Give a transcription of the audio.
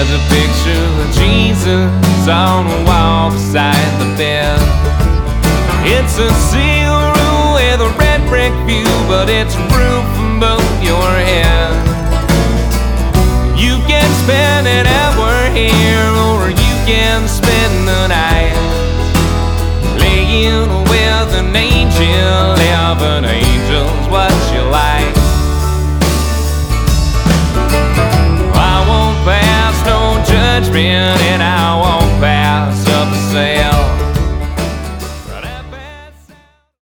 There's a picture of Jesus on a wall beside the bed. It's a single room with a red brick view, but it's a roof above your head. You can spend an hour here, or you can spend the night laying with an angel. If an angel's what you like. I won't pass no judgment